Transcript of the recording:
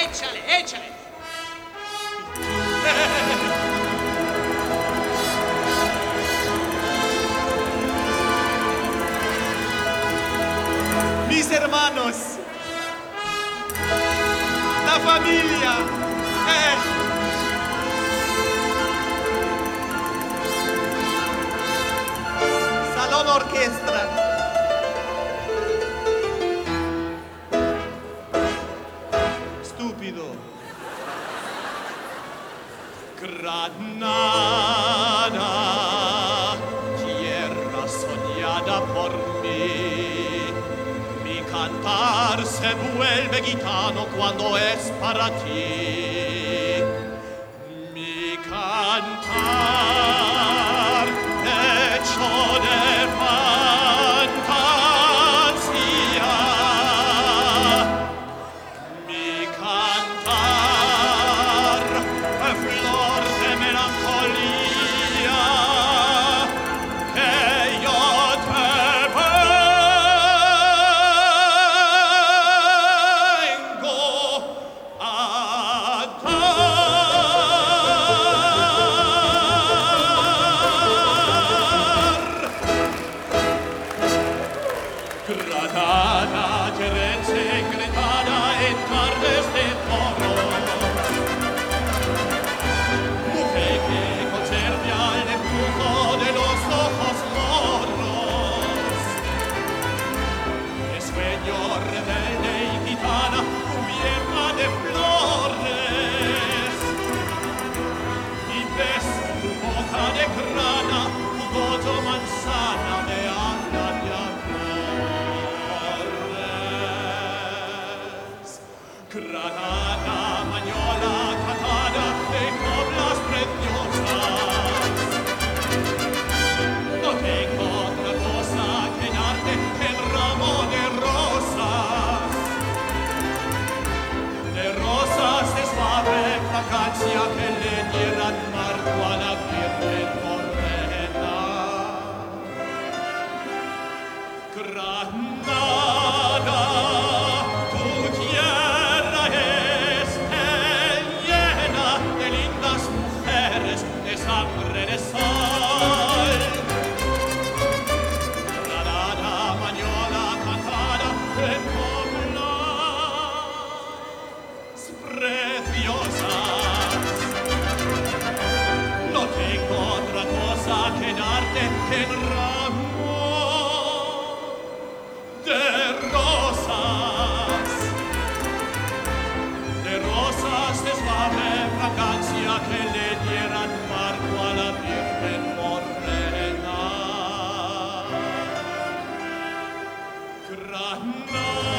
échale, échale. Mis hermanos, la familia. Salón orquestra. Estúpido. Granada, tierra soñada por mí. Mi cantar se vuelve gitano cuando es para ti. Mi cantar hecho de fantasía. Mi cantar flor de melancolía que yo te vengo a Granada, Gerense, Grenada, en tardes de toros. Mujer que conserve al embrujo de los ojos moros. De sueño rebelde y gitana, cubierta de flores. Y ves tu boca de grana, jugoso manzana de habla de amores. Granada, mañola, catada de coplas preciosas. No tengo otra cosa que darte que el ramo de rosas. De rosas de suave fragancia que le dieran marco a la Virgen morena. Granada, tu tierra es llena de lindas mujeres de sangre de sal. Granada, mañola, cantada en coplas preciosas. No tengo otra cosa que darte que el ramo de rosas de suave fragancia que le dieran marco a la Virgen morena. Granada.